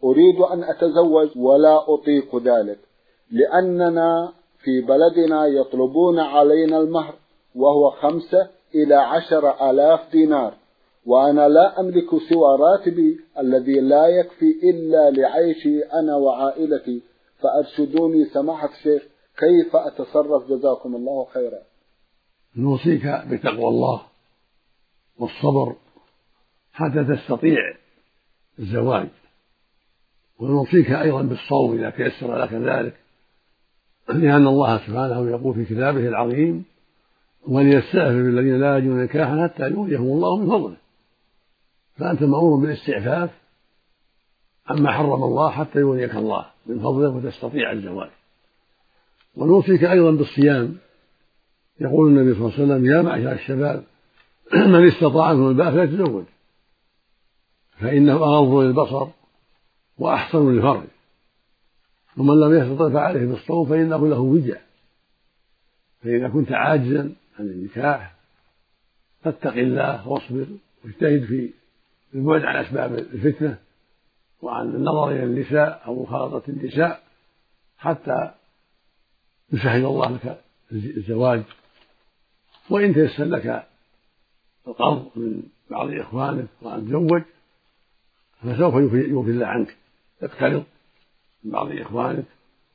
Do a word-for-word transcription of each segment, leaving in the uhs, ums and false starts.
أريد أن أتزوج ولا أطيق ذلك، لأننا في بلدنا يطلبون علينا المهر وهو خمسة إلى عشر آلاف دينار، وأنا لا أملك سوى راتبي الذي لا يكفي إلا لعيشي أنا وعائلتي، فأرشدوني سماحة الشيخ كيف أتصرف جزاكم الله خيرا. نوصيك بتقوى الله والصبر حتى تستطيع الزواج، ونوصيك أيضا بالصوم إذا تيسر لك ذلك، لأن الله سبحانه يقول في كتابه العظيم: وليستعفف الذين لا يجدون نكاحا حتى يغنيهم الله من فضله. فأنت مأمور بالاستعفاف عما حرم الله حتى يغنيك الله من فضله وتستطيع الزواج. ونوصيك أيضا بالصيام. يقول النبي صلى الله عليه وسلم: يا معشر الشباب من استطاع منكم الباءة فليتزوج، فإنه أغض للبصر وأحسن للفرج، ومن لم يستطع فعليه بالصوم فإنه له وجع. فإذا كنت عاجزا عن النكاح فاتق الله واصبر واجتهد في البعد عن أسباب الفتنة وعن النظر إلى النساء أو مخالطة النساء حتى يسهل الله لك الزواج. وإن تيسر لك القرض من بعض إخوانك وأن تزوج فسوف يوفي الله عنك، تقترض من بعض إخوانك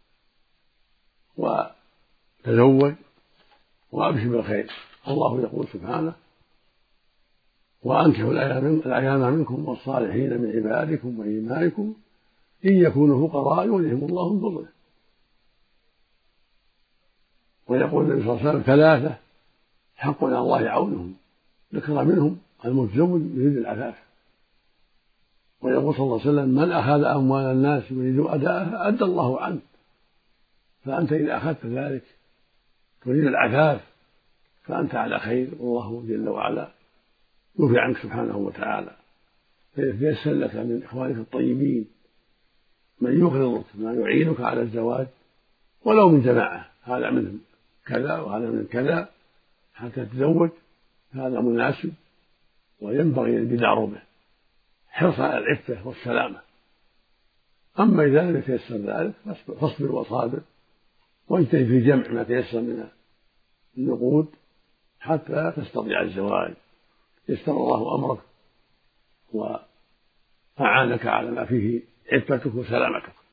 وتزوج وأبشر بالخير. الله يقول سبحانه: وأنكحوا الأيام منكم والصالحين من عبادكم وإمائكم إن يكونوا فقراء يغنيهم الله من فضله. ويقول النبي صلى الله عليه وسلم: ثلاثة حق على الله عونهم، ذكر منهم المتزوج يريد العفاف. ويقول صلى الله عليه وسلم: من أخذ أموال الناس يريد أداءها أدى الله عنه. فأنت إذا أخذت ذلك تريد العفاف فأنت على خير، والله جل وعلا يوفي عنك سبحانه وتعالى. فييسر لك من إخوانك الطيبين من يقرضك ما يعينك على الزواج ولو من جماعة، هذا منهم كذا وهذا من كذا حتى تتزوج، هذا مناسب وينبغي البدار به حرصا على العفة والسلامة. أما إذا لم يتيسر ذلك فاصبر وصابر واجتهد في جمع ما تيسر من النقود حتى تستطيع الزواج. يسر الله أمرك وأعانك على ما فيه عفتك وسلامتك.